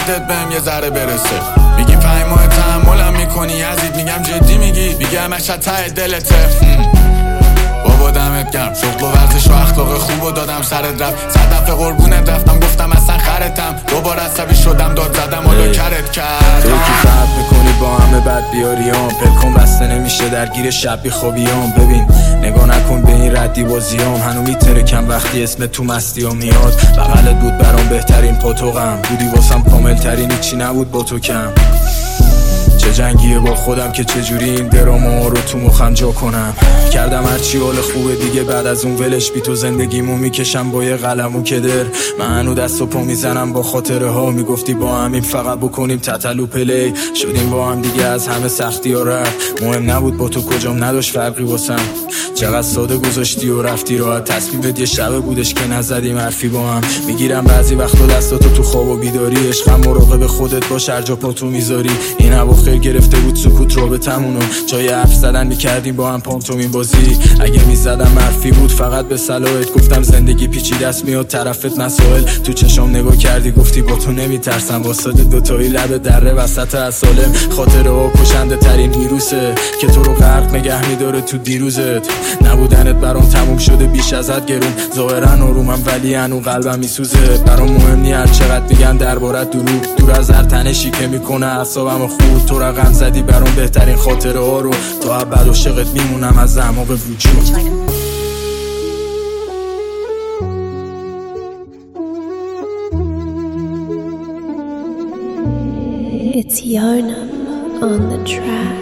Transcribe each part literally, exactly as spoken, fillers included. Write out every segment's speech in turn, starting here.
قدت بهم یه ذره برسه. میگی پنج ماه تحملم میکنی یزید، میگم جدی میگی، میگه همش ته دلته. بابا دمت گرم، شغل و ورزش و اخلاق خوب و دادم سرت رفت. صد دفعه قربونت رفتم گفتم اصلا خرتم، دوباره عصبی شدم داد زدم حالا کرت کرد. تو کی فرق میکنی با همه بد بیاریام، پلکن بسته نمیشه درگیر شب بی خوابیام. ببین نگاه نکن به این ردی بازیام، هنو میترکم وقتی اسم تو مستی میاد. بغلت بود برام بهترین پاتوقم، بودی واسم کامل ترین، هیچی نبود با تو کم. چه جنگیه با خودم که چجوری این دراما رو تو مخم جا کنم. کردم هرچی حال خوبه دیگه، بعد از اون ولش بی تو زندگیمو میکشم با یه قلم و کدر. من هنو دست و پا میزنم با خاطره ها، میگفتی با همین فقط بکنیم تتلو پلی. شدیم با هم دیگه از همه سختی ها رفت، مهم نبود با تو کجام نداشت فرقی واسم. چقدر ساده گذاشتی و رفتی راحت، تصمیمت یه شبه بودش که نزدیم حرفی با هم. میگیرم بعضی وقتا دستاتو تو خواب و بیداری، عشقم مراقب خودت باش هر جا پاتو میذاری. این اواخر گرفته بود سکوت رابطمونو، جای حرف زدن میکردیم با هم پانتومین بازی. اگه میزدم حرفی بود فقط به صلاحت، گفتم زندگی پیچیده است میاد طرفت مسائل. تو چشام نگاه کردی گفتی با تو نمیترسم، واسه دوتایی لب دره وسط اسالم. خاطره ها کشنده ترین ویروسه که تو رو غرق نگه میداره تو دیروزت. نبودنت برام تموم شده بیش ازت گرون، ظاهرا آرومم ولی هنو قلبم میسوزه. برام مهم نی هر چقدر میگن دربارت دروغ، دور از هر تنشی که میکنه اعصابم خورد. تو رقم زدی برام بهترین خاطره ها رو، تا ابد عاشقت میمونم از اعماق وجود. It's Yona on the track.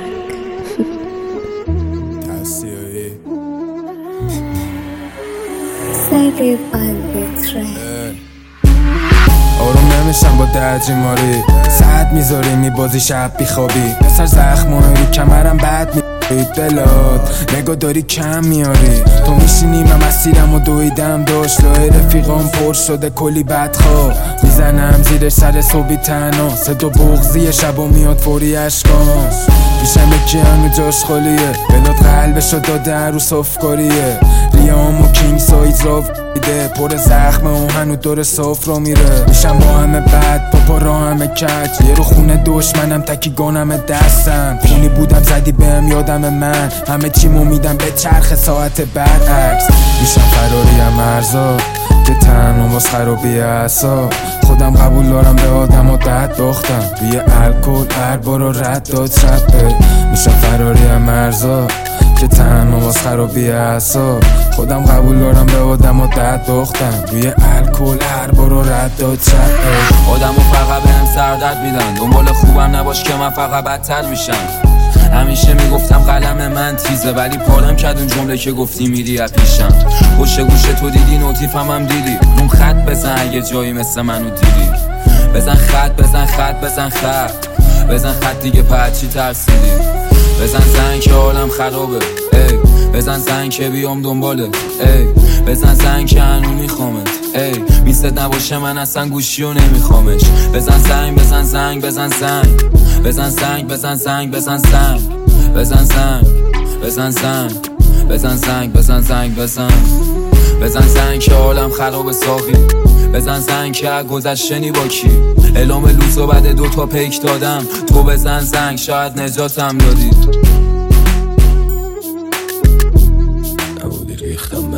آروم نمیشم با درجیماری، ساعت میذاری میبازی شب بیخوابی. پسر زخمای رو کمرم بد میبید بلاد، نگاه داری کم میاری. تو میشینی من مسیرم و دویدم داشت، لای رفیقام پر شده کلی بدخواه. میزنم زیر سر صبحی تنها، صد و بغضی شب و میاد فوری اشکام. پیشم یکی همه جاش خالیه، بلاد قلبشو داده رو صفکاریه. ریام و کینگ سایز را دیده، پر زخمه و هنو دور صاف را میره. میشم با همه بد پاپا را همه کج، یه رو خونه دشمنم تکی گانم دستم. خونی بودم زدی بهم یادم من، همه چیمو میدم به چرخ ساعت برعکس. میشم فراریم مرزا که تنها باز خرابی اعصاب. خودم قبول دارم به آدم و دد باختم، روی الکل هر بارو رد داد شبه. میشم فراریم مرزا که تنها باز خرابی اعصاب. خودم قبول دارم به آدم و دد باختم، روی الکل هر بارو رد داد شبه. آدمو فقط بهم سردرد میدن، دنبال خوبم نباش که من فقط بدتر میشم. همیشه میگفتم قلم من تیزه، ولی پارم کرد اون جمله که گفتی میری از پیشم. پشت گوش تو دیدی نوتیفم هم دیدی، اون خط بزن اگه جایی مثل منو دیدی. بزن خط بزن خط بزن خط بزن خط دیگه پرچی ترسیدی. بزن زنگ که حالم خرابه، ای بزن زنگ که بیام دنباله، ای بزن زنگ که هنو میخوامت، ای میست نباشه من اصلا گوشیو نمیخوامش. بزن زنگ بزن زنگ بزن زنگ بزن زنگ بزن زنگ بزن زنگ بزن زنگ بزن زنگ بزن زنگ بزن زنگ بزن بزن زنگ که حالم خراب ساقی. بزن زنگ که گذشتنی با کی، اعلام لوز و بعد دوتا پیک دادم. تو بزن زنگ شاید نجاتم دادی. نبودی ریختم من،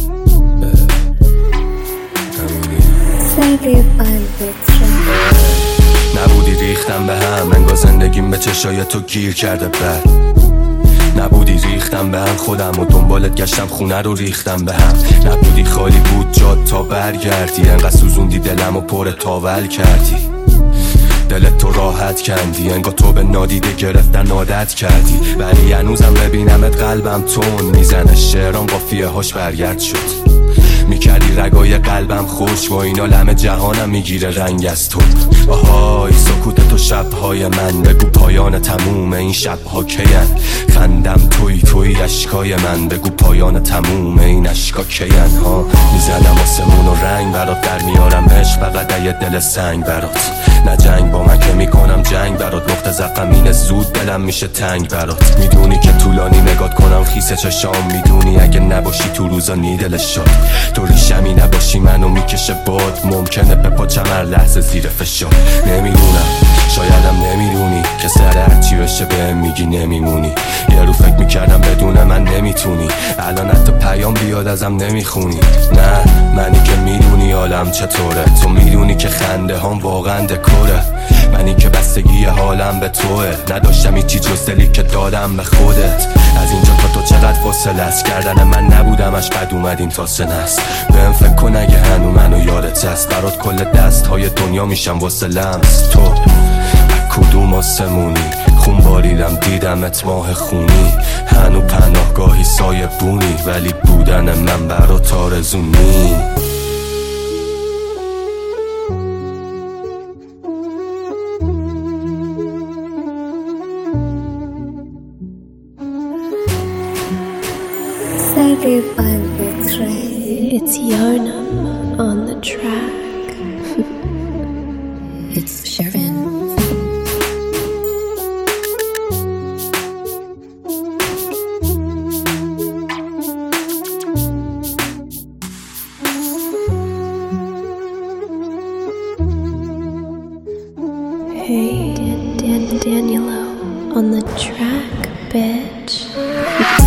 نبودی ریختم به هم، انگار زندگیم به چشای تو گیر کرده بر. نبودی ریختم به هم، خودم و دنبالت گشتم خونه رو ریختم به هم. نبودی خالی بود جاد تا برگردی، انقدر سوزوندی دلم و پر تاول کردی. دلت تو راحت کندی، انگار تو به نادیده گرفتن عادت کردی. ولی هنوزم ببینمت قلبم تون میزنه، شعرام قافیه هاش برگرد شد. میکردی رگای قلبم خوش، با اینا لم جهانم میگیره رنگ از تو. آهای سکوت تو شبهای من، بگو پایان تموم این شبها کین. خندم توی توی اشکای من، بگو پایان تموم این اشکا کین. ها میزنم آسمون و رنگ برات، در میارم عشق فقط یه دل سنگ برات. نه جنگ با من که میکنم جنگ برات، نقطه زقمین زود دلم میشه تنگ برات. میدونی که طولانی نگات کنم خیس چشام، میدونی اگه نباشی تو روزا نیدل شد. تو تو ریشمی نباشی منو میکشه باد. ممکنه بپاچم هر لحظه زیر فشار. نمیدونم شایدم نمیدونی که سر هرچی بشه بهم میگی نمیمونی. یه رو فکر میکردم بدون من نمیتونی، الان حتی پیام بیاد ازم نمیخونی. نه منی که میدونی حالم چطوره، تو میدونی که خنده هم واقعا دکوره. منی که بستگی حالم به توه، نداشتم هیچی جز دلی که دادم به خودت. از اینجا تا تو چقدر فاصله است، کردن من نبودمش بد اومد این تا سنست. بهم فکر کن اگه هنو منو یادت است، برات کل دست های دنیا میشم واسه لمس. تو کدوم آسمونی خون باریدم دیدمت ماه خونی. هنو پناهگاهی سایه بونی، ولی بودن من برات آرزونی. It's Yarna on the track. It's Sharon. Hey, Dan- Dan- Danielo on the track, bitch.